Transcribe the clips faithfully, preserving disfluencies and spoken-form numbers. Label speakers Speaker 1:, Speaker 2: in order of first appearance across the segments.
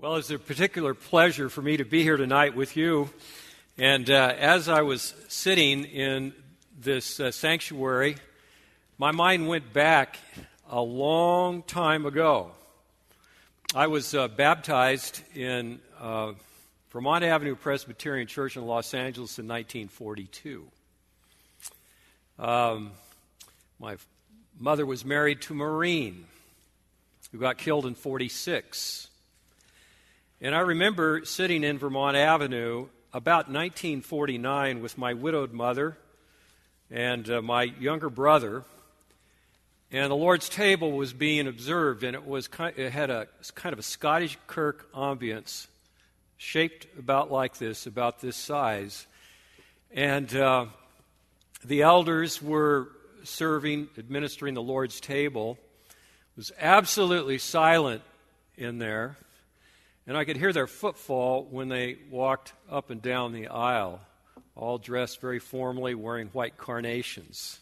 Speaker 1: Well, it's a particular pleasure for me to be here tonight with you. And uh, as I was sitting in this uh, sanctuary, my mind went back a long time ago. I was uh, baptized in uh, Vermont Avenue Presbyterian Church in Los Angeles in nineteen forty-two. Um, my mother was married to a Marine who got killed in forty-six. And I remember sitting in Vermont Avenue about nineteen forty-nine with my widowed mother and uh, my younger brother, and the Lord's table was being observed, and it was kind, it had a kind of a Scottish Kirk ambience, shaped about like this, about this size, and uh, the elders were serving, administering the Lord's table. It was absolutely silent in there. And I could hear their footfall when they walked up and down the aisle, all dressed very formally, wearing white carnations.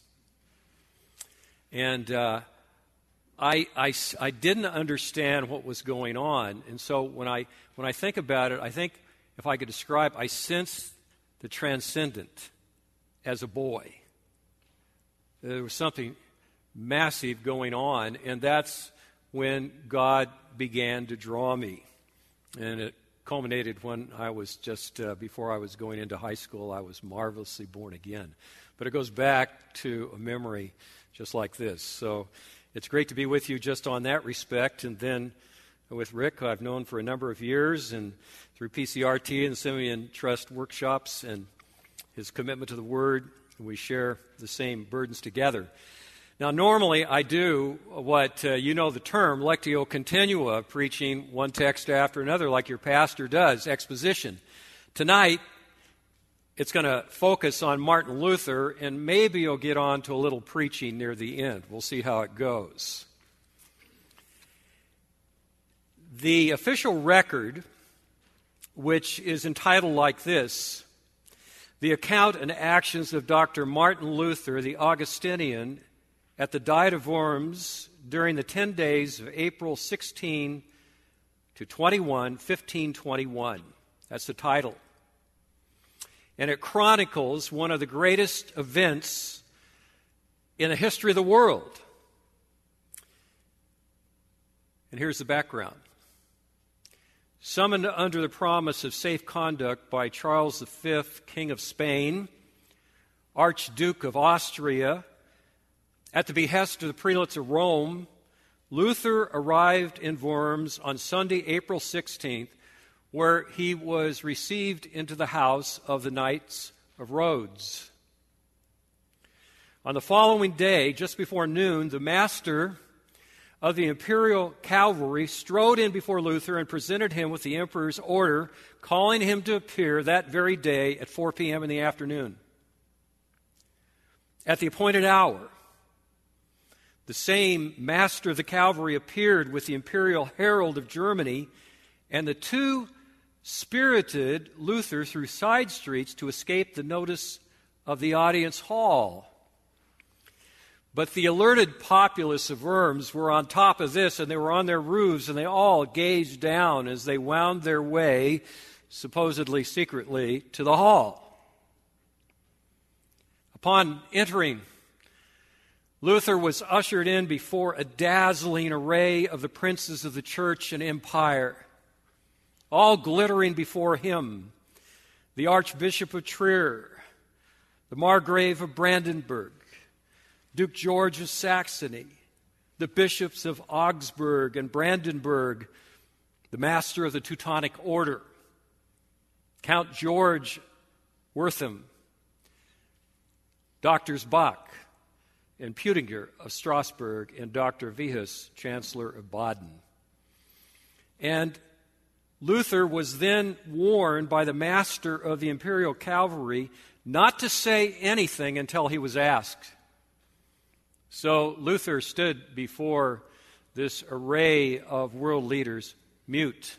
Speaker 1: And uh, I, I, I didn't understand what was going on. And so when I, when I think about it, I think if I could describe, I sensed the transcendent as a boy. There was something massive going on, and that's when God began to draw me. And it culminated when I was just, uh, before I was going into high school, I was marvelously born again. But it goes back to a memory just like this. So it's great to be with you just on that respect. And then with Rick, who I've known for a number of years, and through P C R T and Simeon Trust workshops and his commitment to the Word, we share the same burdens together. Now, normally I do what uh, you know the term, lectio continua, preaching one text after another like your pastor does, exposition. Tonight, it's going to focus on Martin Luther, and maybe you'll get on to a little preaching near the end. We'll see how it goes. The official record, which is entitled like this, The Account and Actions of Doctor Martin Luther, the Augustinian, at the Diet of Worms during the ten days of April sixteenth to twenty-first, fifteen twenty-one. That's the title. And it chronicles one of the greatest events in the history of the world. And here's the background. Summoned under the promise of safe conduct by Charles the Fifth, King of Spain, Archduke of Austria, at the behest of the prelates of Rome, Luther arrived in Worms on Sunday, April sixteenth, where he was received into the house of the Knights of Rhodes. On the following day, just before noon, the master of the imperial cavalry strode in before Luther and presented him with the emperor's order, calling him to appear that very day at four p.m. in the afternoon. At the appointed hour, the same master of the cavalry appeared with the imperial herald of Germany, and the two spirited Luther through side streets to escape the notice of the audience hall. But the alerted populace of Worms were on top of this, and they were on their roofs, and they all gazed down as they wound their way, supposedly secretly, to the hall. Upon entering, Luther was ushered in before a dazzling array of the princes of the church and empire, all glittering before him: the Archbishop of Trier, the Margrave of Brandenburg, Duke George of Saxony, the bishops of Augsburg and Brandenburg, the master of the Teutonic Order, Count George Wertham, Doctors Bach and Putinger of Strasbourg, and Doctor Viehus, Chancellor of Baden. And Luther was then warned by the master of the imperial cavalry not to say anything until he was asked. So Luther stood before this array of world leaders mute.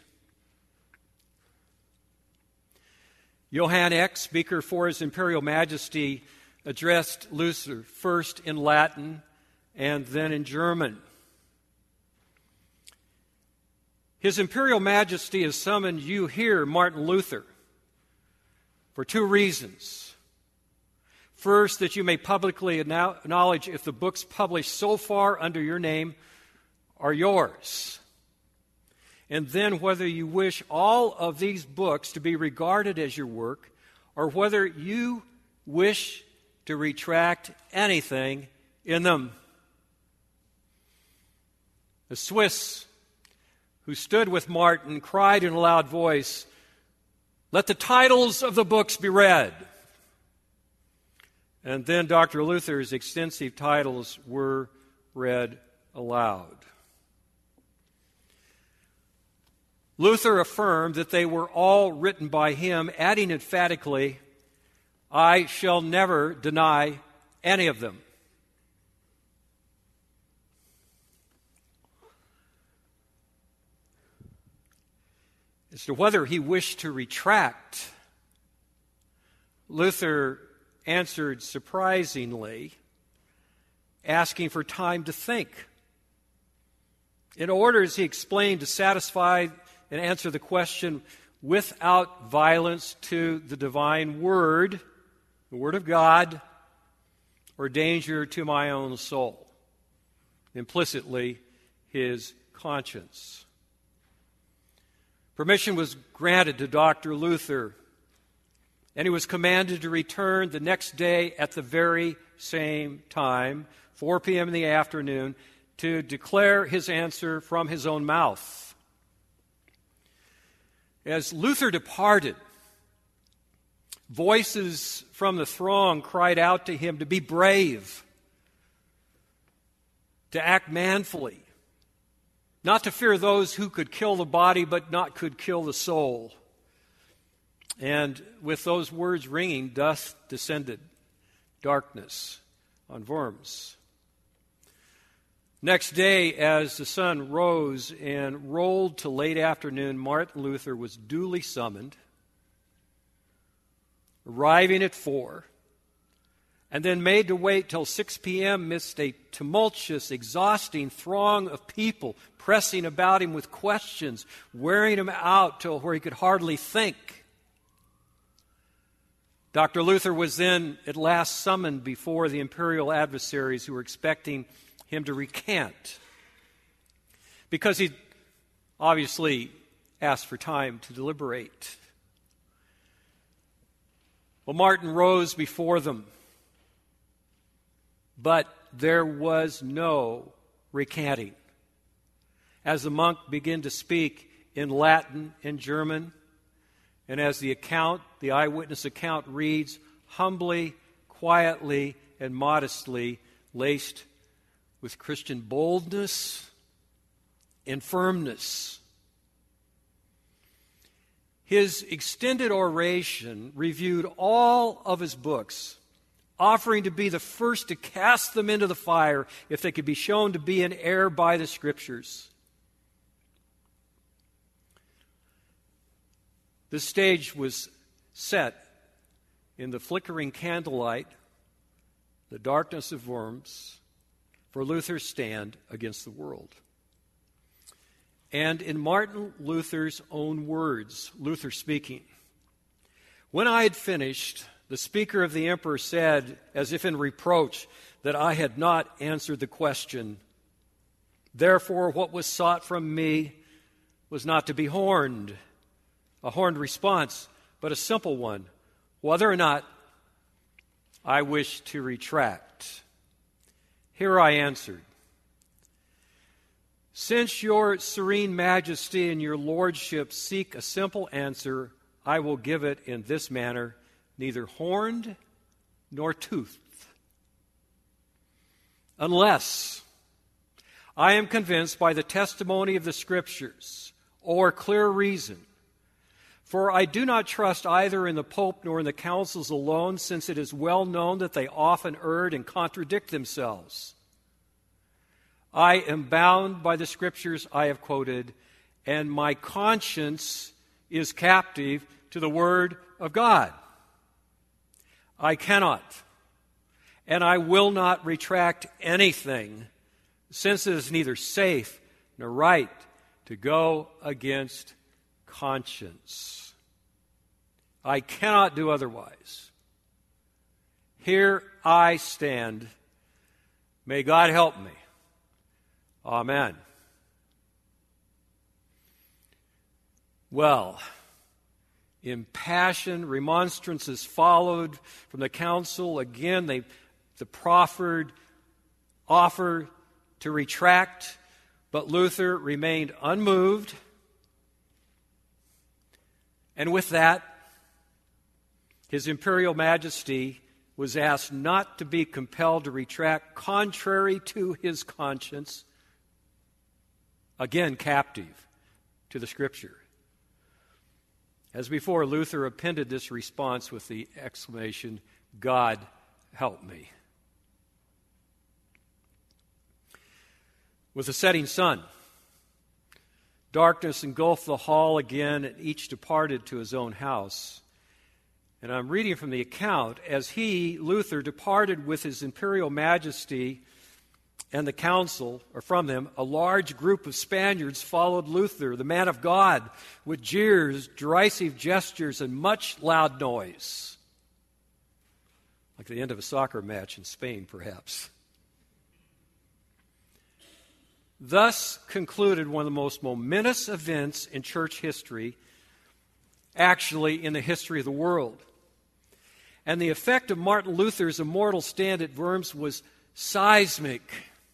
Speaker 1: Johann Eck, speaker for His Imperial Majesty, addressed Luther first in Latin and then in German. His Imperial Majesty has summoned you here, Martin Luther, for two reasons. First, that you may publicly acknowledge if the books published so far under your name are yours. And then whether you wish all of these books to be regarded as your work, or whether you wish to retract anything in them. The Swiss who stood with Martin cried in a loud voice, "Let the titles of the books be read." And then Doctor Luther's extensive titles were read aloud. Luther affirmed that they were all written by him, adding emphatically, "I shall never deny any of them." As to whether he wished to retract, Luther answered surprisingly, asking for time to think. In order, as he explained, to satisfy and answer the question without violence to the divine word, the word of God, or danger to my own soul, implicitly his conscience. Permission was granted to Doctor Luther, and he was commanded to return the next day at the very same time, four p.m. in the afternoon, to declare his answer from his own mouth. As Luther departed, voices from the throng cried out to him to be brave, to act manfully, not to fear those who could kill the body but not could kill the soul. And with those words ringing, dust descended, darkness on Worms. Next day, as the sun rose and rolled to late afternoon, Martin Luther was duly summoned, arriving at four, and then made to wait till six p.m. amidst a tumultuous, exhausting throng of people pressing about him with questions, wearing him out till where he could hardly think. Doctor Luther was then at last summoned before the imperial adversaries who were expecting him to recant, because he obviously asked for time to deliberate. Well, Martin rose before them, but there was no recanting. As the monk began to speak in Latin and German, and as the account, the eyewitness account reads, humbly, quietly, and modestly, laced with Christian boldness and firmness. His extended oration reviewed all of his books, offering to be the first to cast them into the fire if they could be shown to be in error by the Scriptures. The stage was set in the flickering candlelight, the darkness of Worms, for Luther's stand against the world. And in Martin Luther's own words, Luther speaking, "When I had finished, the speaker of the emperor said, as if in reproach, that I had not answered the question. Therefore, what was sought from me was not to be horned, a horned response, but a simple one, whether or not I wish to retract. Here I answered, since your serene majesty and your lordship seek a simple answer, I will give it in this manner, neither horned nor toothed. Unless I am convinced by the testimony of the Scriptures or clear reason, for I do not trust either in the Pope nor in the councils alone, since it is well known that they often err and contradict themselves. I am bound by the Scriptures I have quoted, and my conscience is captive to the Word of God. I cannot, and I will not retract anything, since it is neither safe nor right to go against conscience. I cannot do otherwise. Here I stand. May God help me. Amen. Well, impassioned remonstrances followed from the council. Again, they the proffered offer to retract, but Luther remained unmoved. And with that, His Imperial Majesty was asked not to be compelled to retract contrary to his conscience, again captive to the Scripture. As before, Luther appended this response with the exclamation, "God help me." With the setting sun, darkness engulfed the hall again, and each departed to his own house. And I'm reading from the account, as he, Luther, departed with his Imperial Majesty and the council, or from them, a large group of Spaniards followed Luther, the man of God, with jeers, derisive gestures, and much loud noise. Like the end of a soccer match in Spain, perhaps. Thus concluded one of the most momentous events in church history, actually in the history of the world. And the effect of Martin Luther's immortal stand at Worms was seismic.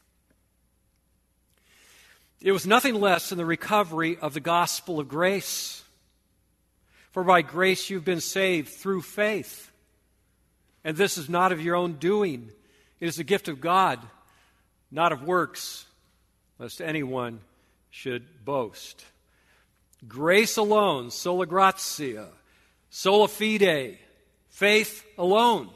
Speaker 1: It was nothing less than the recovery of the gospel of grace. For by grace you've been saved through faith. And this is not of your own doing. It is a gift of God, not of works, lest anyone should boast. Grace alone, sola gratia, sola fide, faith alone.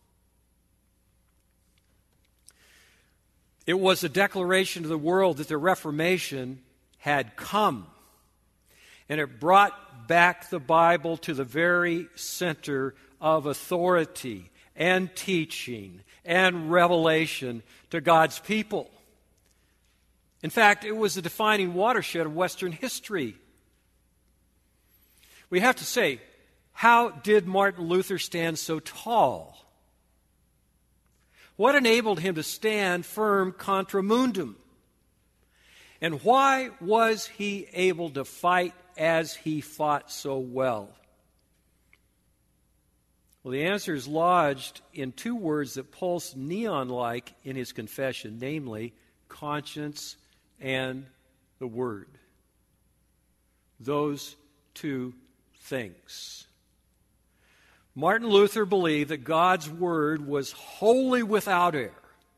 Speaker 1: It was a declaration to the world that the Reformation had come. And it brought back the Bible to the very center of authority and teaching and revelation to God's people. In fact, it was a defining watershed of Western history. We have to say, how did Martin Luther stand so tall? What enabled him to stand firm contra mundum? And why was he able to fight as he fought so well? Well, the answer is lodged in two words that pulse neon-like in his confession, namely, conscience and the Word. Those two things. Martin Luther believed that God's Word was wholly without error,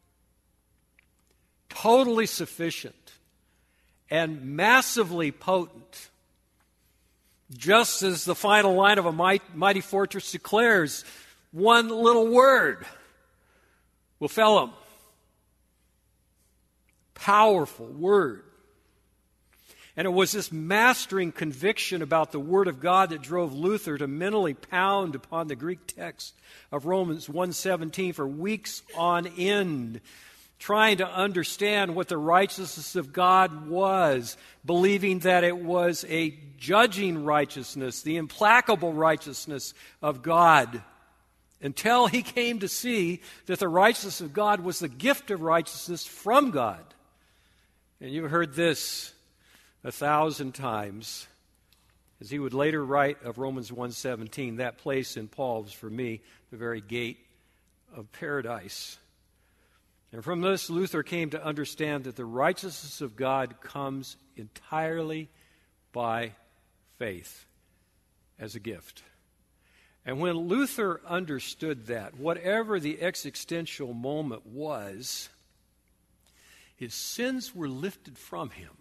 Speaker 1: totally sufficient, and massively potent. Just as the final line of a mighty fortress declares, one little word will fell him. Powerful word. And it was this mastering conviction about the Word of God that drove Luther to mentally pound upon the Greek text of Romans one seventeen for weeks on end, trying to understand what the righteousness of God was, believing that it was a judging righteousness, the implacable righteousness of God, until he came to see that the righteousness of God was the gift of righteousness from God. And you've heard this a thousand times, as he would later write of Romans one seventeen, that place in Paul was for me the very gate of paradise. And from this, Luther came to understand that the righteousness of God comes entirely by faith as a gift. And when Luther understood that, whatever the existential moment was, his sins were lifted from him.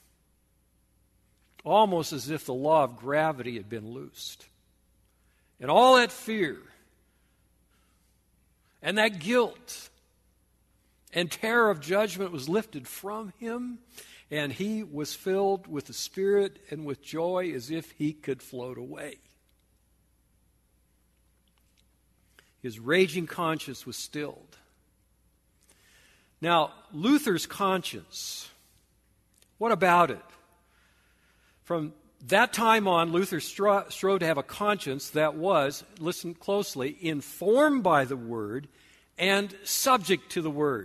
Speaker 1: Almost as if the law of gravity had been loosed. And all that fear and that guilt and terror of judgment was lifted from him, and he was filled with the Spirit and with joy as if he could float away. His raging conscience was stilled. Now, Luther's conscience, what about it? From that time on, Luther stro- strove to have a conscience that was, listen closely, informed by the Word and subject to the Word.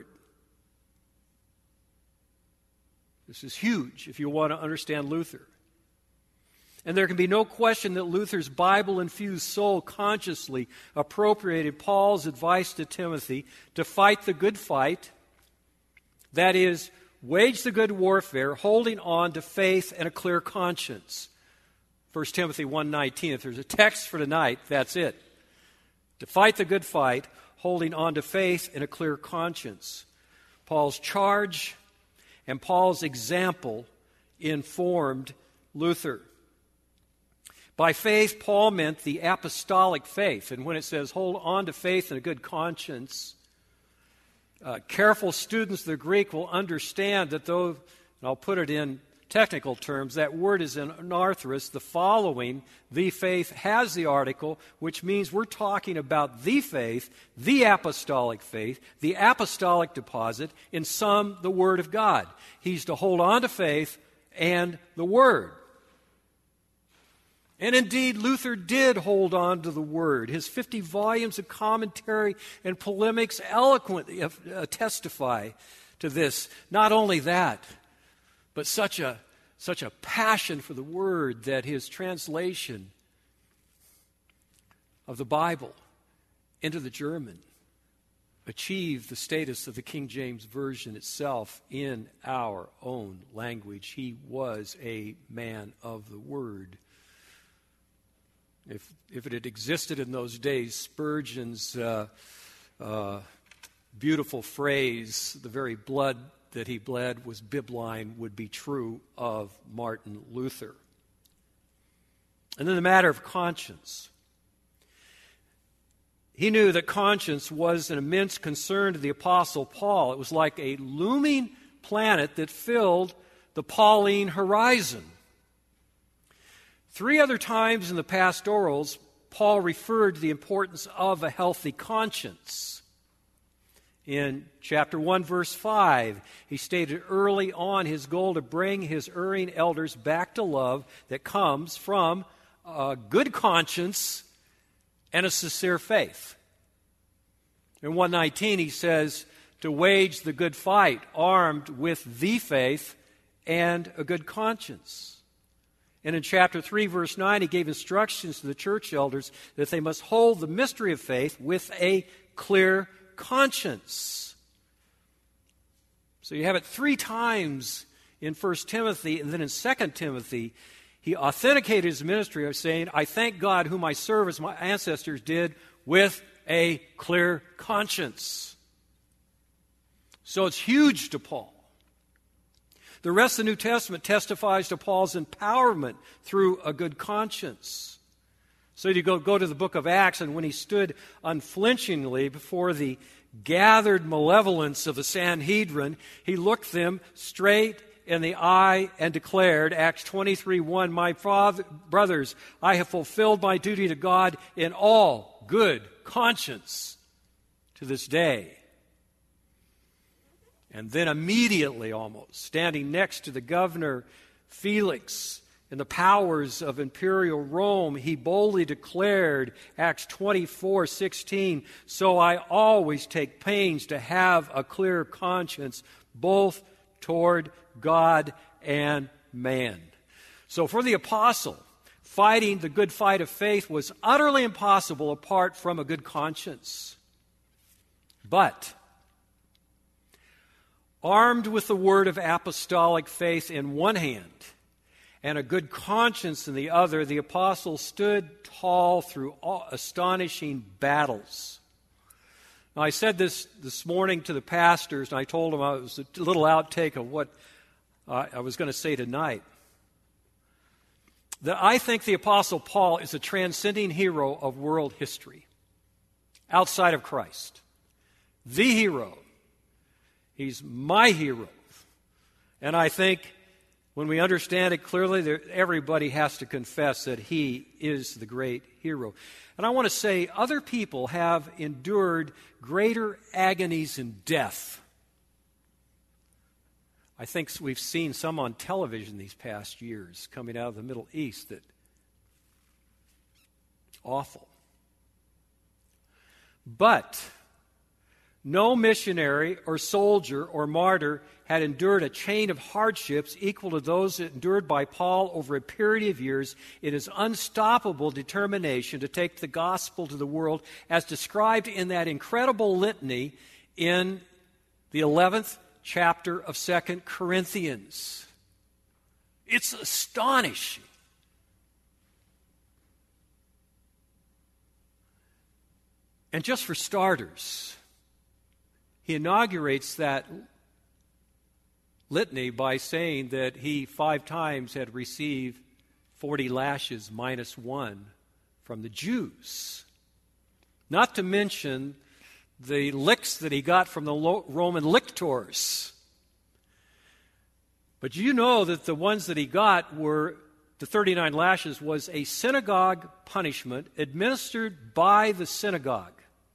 Speaker 1: This is huge if you want to understand Luther. And there can be no question that Luther's Bible-infused soul consciously appropriated Paul's advice to Timothy to fight the good fight, that is, wage the good warfare, holding on to faith and a clear conscience. First Timothy one nineteen, if there's a text for tonight, that's it. To fight the good fight, holding on to faith and a clear conscience. Paul's charge and Paul's example informed Luther. By faith, Paul meant the apostolic faith. And when it says hold on to faith and a good conscience, uh, careful students of the Greek will understand that though, and I'll put it in technical terms, that word is in anarthrous, the following, the faith, has the article, which means we're talking about the faith, the apostolic faith, the apostolic deposit, in sum, the Word of God. He's to hold on to faith and the Word. And indeed, Luther did hold on to the Word. His fifty volumes of commentary and polemics eloquently uh, testify to this. Not only that, but such a, such a passion for the Word that his translation of the Bible into the German achieved the status of the King James Version itself in our own language. He was a man of the Word. If, if it had existed in those days, Spurgeon's uh, uh, beautiful phrase, the very blood that he bled was bibline, would be true of Martin Luther. And then the matter of conscience. He knew that conscience was an immense concern to the Apostle Paul. It was like a looming planet that filled the Pauline horizon. Three other times in the pastorals, Paul referred to the importance of a healthy conscience. In chapter one, verse five, he stated early on his goal to bring his erring elders back to love that comes from a good conscience and a sincere faith. In one nineteen, he says to wage the good fight, armed with the faith and a good conscience. And in chapter three, verse nine, he gave instructions to the church elders that they must hold the mystery of faith with a clear conscience. So you have it three times in First Timothy, and then in Second Timothy, he authenticated his ministry of saying, I thank God whom I serve as my ancestors did with a clear conscience. So it's huge to Paul. The rest of the New Testament testifies to Paul's empowerment through a good conscience. So you go, go to the book of Acts, and when he stood unflinchingly before the gathered malevolence of the Sanhedrin, he looked them straight in the eye and declared, Acts twenty-three one, My father, brothers, I have fulfilled my duty to God in all good conscience to this day. And then immediately almost, standing next to the governor Felix and the powers of imperial Rome, he boldly declared, Acts twenty-four sixteen, So I always take pains to have a clear conscience, both toward God and man. So for the apostle, fighting the good fight of faith was utterly impossible apart from a good conscience. But armed with the word of apostolic faith in one hand and a good conscience in the other, the apostle stood tall through astonishing battles. Now, I said this this morning to the pastors, and I told them it was a little outtake of what uh, I was going to say tonight. That I think the apostle Paul is a transcending hero of world history outside of Christ. The hero. He's my hero. And I think when we understand it clearly, there, everybody has to confess that he is the great hero. And I want to say other people have endured greater agonies in death. I think we've seen some on television these past years coming out of the Middle East that awful. But no missionary or soldier or martyr had endured a chain of hardships equal to those endured by Paul over a period of years in his unstoppable determination to take the gospel to the world, as described in that incredible litany in the eleventh chapter of Second Corinthians. It's astonishing. And just for starters, he inaugurates that litany by saying that he five times had received forty lashes minus one from the Jews. Not to mention the licks that he got from the Roman lictors. But you know that the ones that he got were, the thirty-nine lashes was a synagogue punishment administered by the synagogue.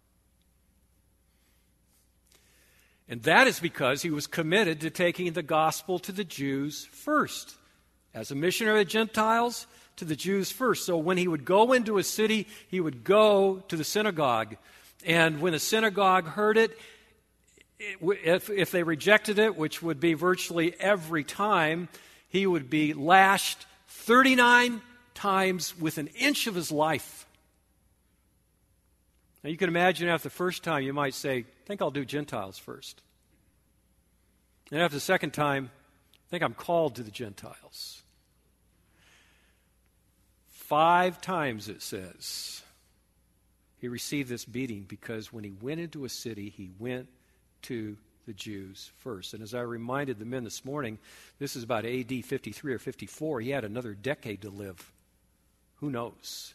Speaker 1: And that is because he was committed to taking the gospel to the Jews first. As a missionary of the Gentiles, to the Jews first. So when he would go into a city, he would go to the synagogue. And when the synagogue heard it, if, if they rejected it, which would be virtually every time, he would be lashed thirty-nine times with an inch of his life. Now you can imagine after the first time you might say, I think I'll do Gentiles first. And after the second time, I think I'm called to the Gentiles. Five times it says he received this beating because when he went into a city, he went to the Jews first. And as I reminded the men this morning, this is about A D fifty-three or fifty-four. He had another decade to live. Who knows?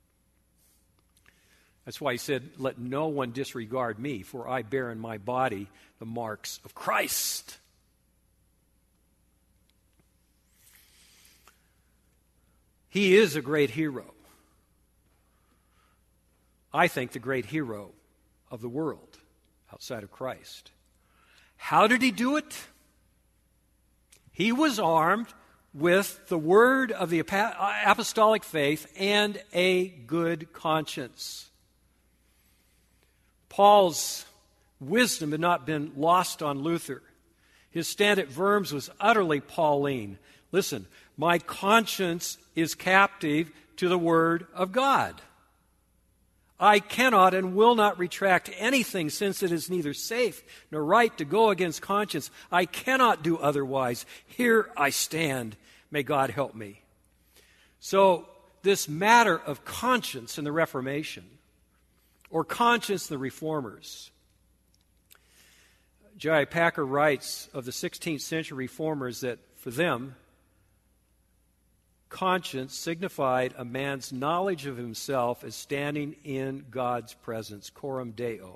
Speaker 1: That's why he said, let no one disregard me, for I bear in my body the marks of Christ. He is a great hero. I think the great hero of the world outside of Christ. How did he do it? He was armed with the word of the apostolic faith and a good conscience. Paul's wisdom had not been lost on Luther. His stand at Worms was utterly Pauline. Listen, my conscience is captive to the word of God. I cannot and will not retract anything, since it is neither safe nor right to go against conscience. I cannot do otherwise. Here I stand. May God help me. So this matter of conscience in the Reformation, or conscience in the Reformers. J I Packer writes of the sixteenth century Reformers that for them, conscience signified a man's knowledge of himself as standing in God's presence, coram Deo,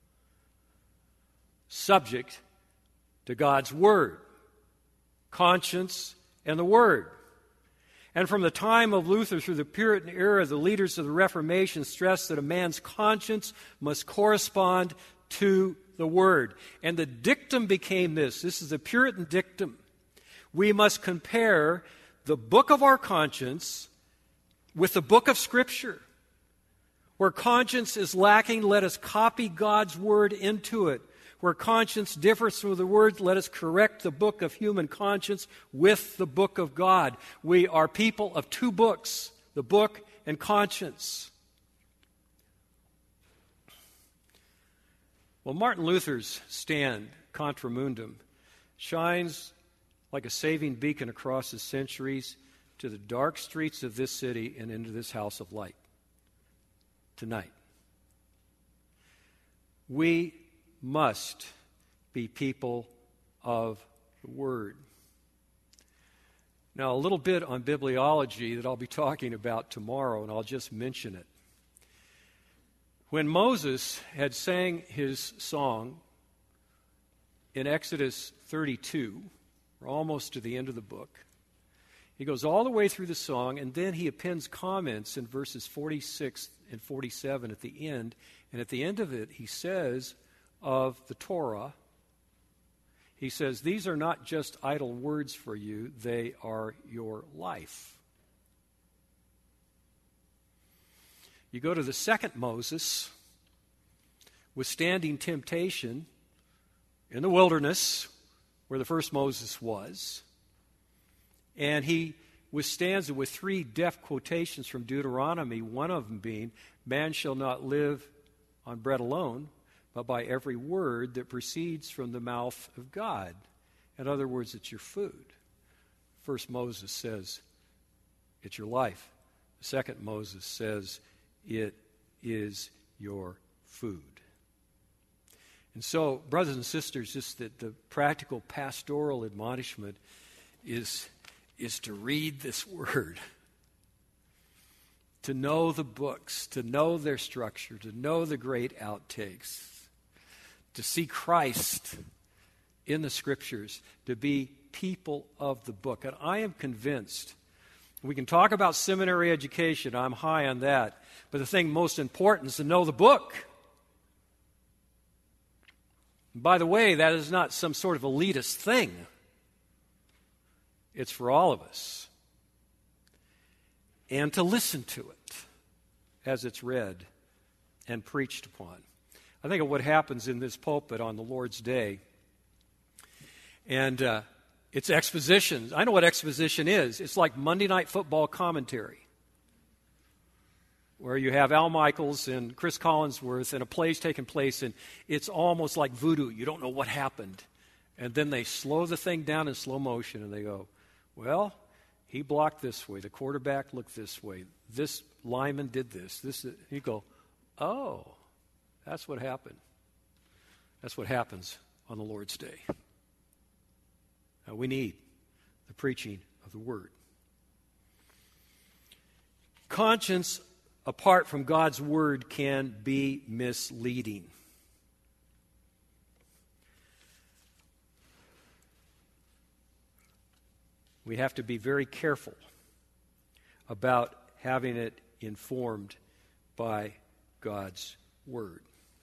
Speaker 1: subject to God's Word, conscience and the Word. And from the time of Luther through the Puritan era, the leaders of the Reformation stressed that a man's conscience must correspond to the Word. And the dictum became this. This is the Puritan dictum. We must compare the book of our conscience with the book of Scripture. Where conscience is lacking, let us copy God's Word into it. Where conscience differs from the Word, let us correct the book of human conscience with the book of God. We are people of two books, the book and conscience. Well, Martin Luther's stand, Contra Mundum, shines like a saving beacon across the centuries to the dark streets of this city and into this house of light tonight. We must be people of the Word. Now, a little bit on bibliology that I'll be talking about tomorrow, and I'll just mention it. When Moses had sang his song in Exodus thirty-two, we're almost to the end of the book. He goes all the way through the song, and then he appends comments in verses forty-six and forty-seven at the end. And at the end of it, he says of the Torah, he says, these are not just idle words for you, they are your life. You go to the second Moses, withstanding temptation in the wilderness, where the first Moses was, and he withstands it with three deft quotations from Deuteronomy, one of them being, man shall not live on bread alone, but by every word that proceeds from the mouth of God. In other words, it's your food. First Moses says, it's your life. The second Moses says, it is your food. And so, brothers and sisters, just the, the practical pastoral admonishment is, is to read this word, to know the books, to know their structure, to know the great outtakes, to see Christ in the Scriptures, to be people of the book. And I am convinced, we can talk about seminary education, I'm high on that, but the thing most important is to know the book. And by the way, that is not some sort of elitist thing. It's for all of us. And to listen to it as it's read and preached upon. I think of what happens in this pulpit on the Lord's Day. And uh, it's exposition. I know what exposition is. It's like Monday Night Football commentary, where you have Al Michaels and Chris Collinsworth and a play's taking place, and it's almost like voodoo. You don't know what happened. And then they slow the thing down in slow motion, and they go, well, he blocked this way. The quarterback looked this way. This lineman did this. This. You go, oh, that's what happened. That's what happens on the Lord's Day. Now, we need the preaching of the Word. Conscience apart from God's Word can be misleading. We have to be very careful about having it informed by God's Word.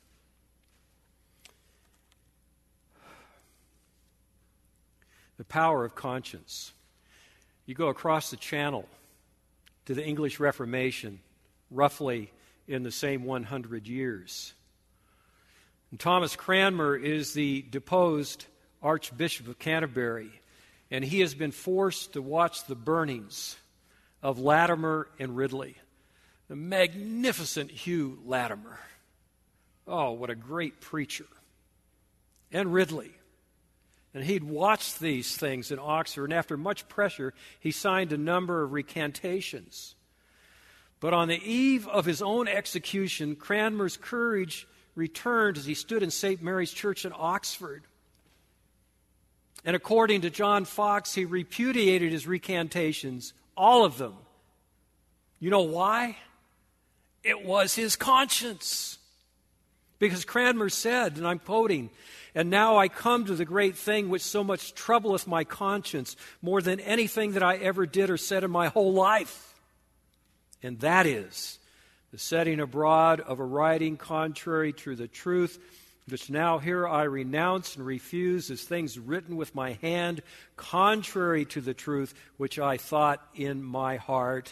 Speaker 1: The power of conscience. You go across the channel to the English Reformation, roughly in the same one hundred years. And Thomas Cranmer is the deposed Archbishop of Canterbury, and he has been forced to watch the burnings of Latimer and Ridley. The magnificent Hugh Latimer. Oh, what a great preacher. And Ridley. And he'd watched these things in Oxford, and after much pressure, he signed a number of recantations. But on the eve of his own execution, Cranmer's courage returned as he stood in Saint Mary's Church in Oxford. And according to John Fox, he repudiated his recantations, all of them. You know why? It was his conscience. Because Cranmer said, and I'm quoting, "And now I come to the great thing which so much troubleth my conscience, more than anything that I ever did or said in my whole life. And that is the setting abroad of a writing contrary to the truth, which now here I renounce and refuse as things written with my hand, contrary to the truth which I thought in my heart,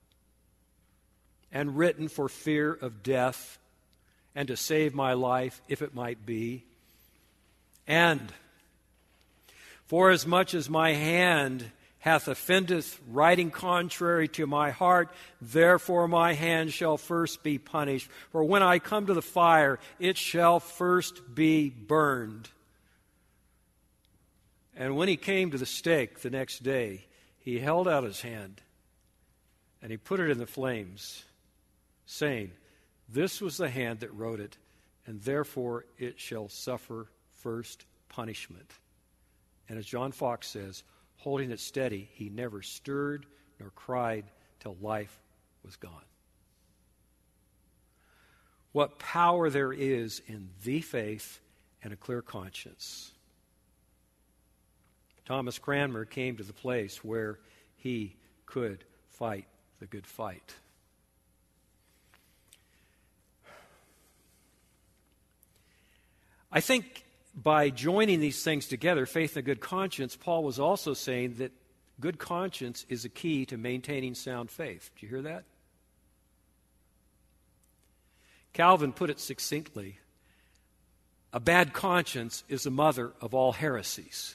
Speaker 1: and written for fear of death, and to save my life, if it might be. And forasmuch as my hand hath offendeth, writing contrary to my heart, therefore my hand shall first be punished. For when I come to the fire, it shall first be burned." And when he came to the stake the next day, he held out his hand, and he put it in the flames, saying, "This was the hand that wrote it, and therefore it shall suffer first punishment." And as John Fox says, holding it steady, he never stirred nor cried till life was gone. What power there is in the faith and a clear conscience. Thomas Cranmer came to the place where he could fight the good fight. I think by joining these things together, faith and a good conscience, Paul was also saying that good conscience is a key to maintaining sound faith. Did you hear that? Calvin put it succinctly: a bad conscience is the mother of all heresies.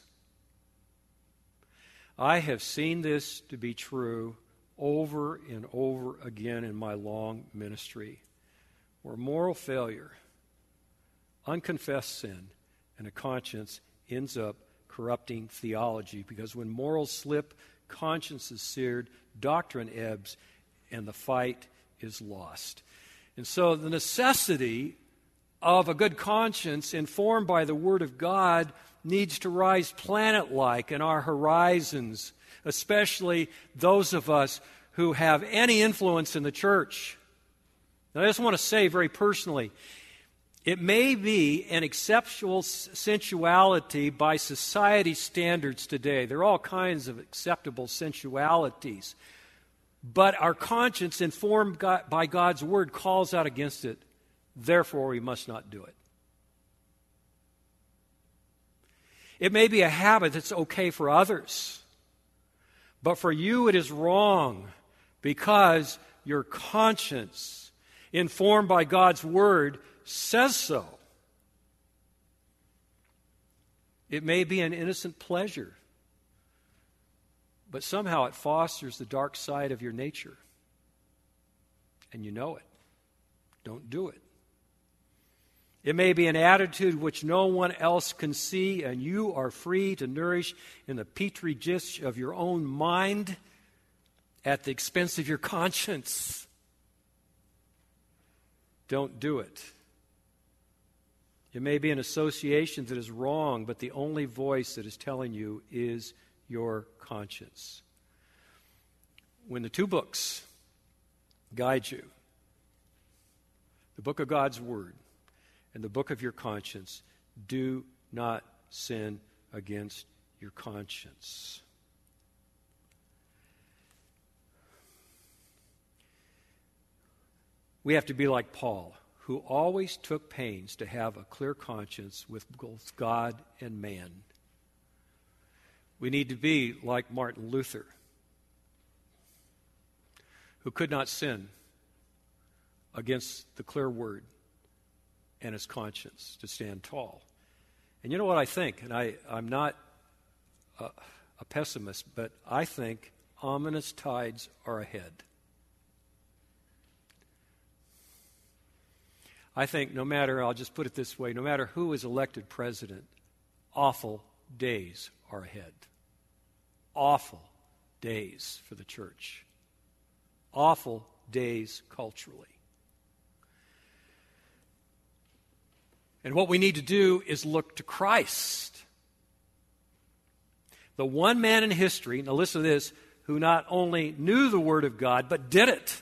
Speaker 1: I have seen this to be true over and over again in my long ministry, where moral failure, unconfessed sin, and a conscience ends up corrupting theology, because when morals slip, conscience is seared, doctrine ebbs, and the fight is lost. And so the necessity of a good conscience informed by the Word of God needs to rise planet-like in our horizons, especially those of us who have any influence in the church. Now, I just want to say very personally, it may be an exceptional sensuality by society standards today. There are all kinds of acceptable sensualities. But our conscience, informed by God's Word, calls out against it. Therefore, we must not do it. It may be a habit that's okay for others. But for you, it is wrong, because your conscience, informed by God's Word, says so. It may be an innocent pleasure, but somehow it fosters the dark side of your nature. And you know it. Don't do it. It may be an attitude which no one else can see, and you are free to nourish in the petri dish of your own mind at the expense of your conscience. Don't do it. It may be an association that is wrong, but the only voice that is telling you is your conscience. When the two books guide you, the book of God's Word and the book of your conscience, do not sin against your conscience. We have to be like Paul, who always took pains to have a clear conscience with both God and man. We need to be like Martin Luther, who could not sin against the clear Word and his conscience to stand tall. And you know what I think? And I, I'm not a, a pessimist, but I think ominous tides are ahead. I think no matter, I'll just put it this way, no matter who is elected president, awful days are ahead. Awful days for the church. Awful days culturally. And what we need to do is look to Christ. The one man in history, now listen to this, who not only knew the Word of God, but did it.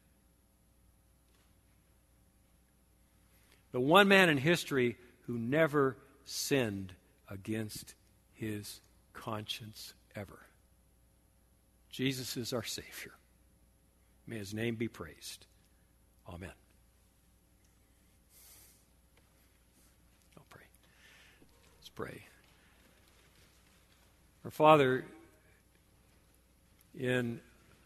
Speaker 1: The one man in history who never sinned against his conscience ever. Jesus is our Savior. May His name be praised. Amen. I'll pray. Let's pray. Our Father, in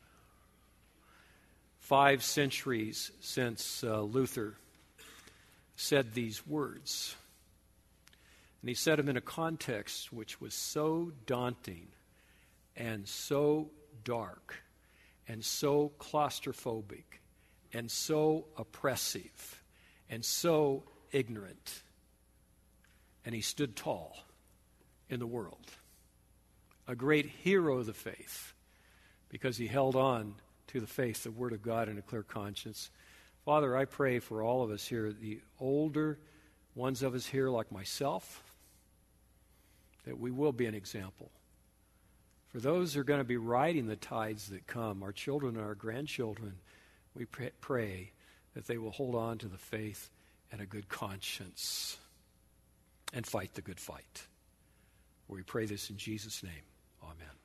Speaker 1: five centuries since uh, Luther said these words, and he said them in a context which was so daunting and so dark and so claustrophobic and so oppressive and so ignorant. And he stood tall in the world, a great hero of the faith, because he held on to the faith, the Word of God, and a clear conscience. Father, I pray for all of us here, the older ones of us here like myself, that we will be an example. For those who are going to be riding the tides that come, our children and our grandchildren, we pray that they will hold on to the faith and a good conscience and fight the good fight. We pray this in Jesus' name. Amen.